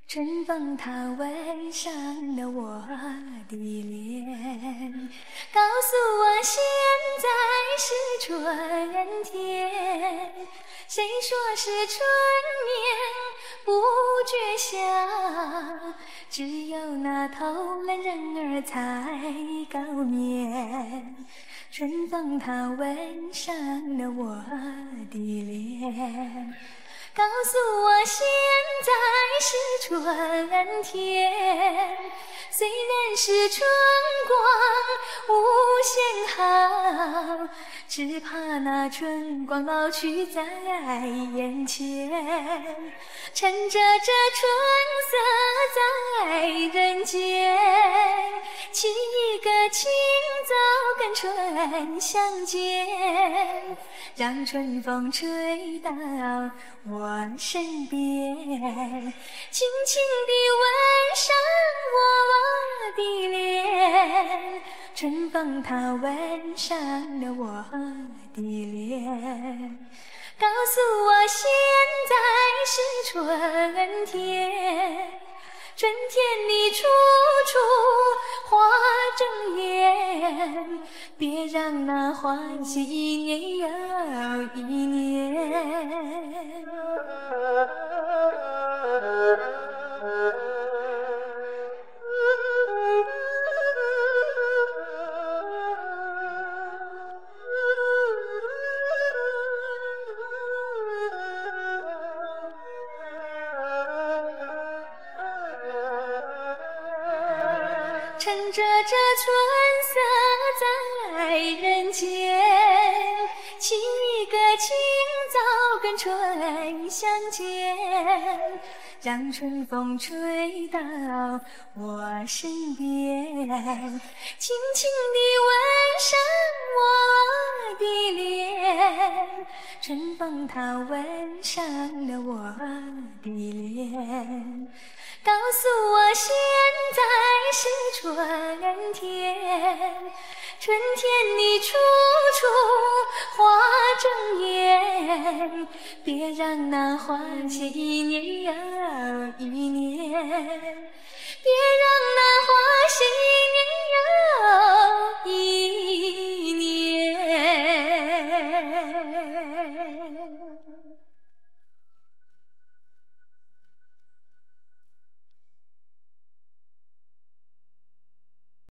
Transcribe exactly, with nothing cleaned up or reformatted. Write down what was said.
春风它吻上了我的脸，告诉我现在是春天。谁说是春眠不觉晓？只有那偷懒人儿才高眠。春风它吻上了我的脸，告诉我现在是春天。虽然是春光无限好，只怕那春光老去在眼前。趁着这春色在人间，沏一个清早跟春相见，让春风吹到我身边，轻轻地吻上我的脸。春风它吻上了我的脸，告诉我现在是春天。春天里处处花争艳，别让那欢喜一年又一年。趁着这春色在人间，沏一个清早跟春相见，让春风吹到我身边，轻轻地吻上我的脸。春风它吻上了我的脸，告诉我现在是春天。春天里处处花争艳，别让那欢喜一年又一年，别让那欢喜一年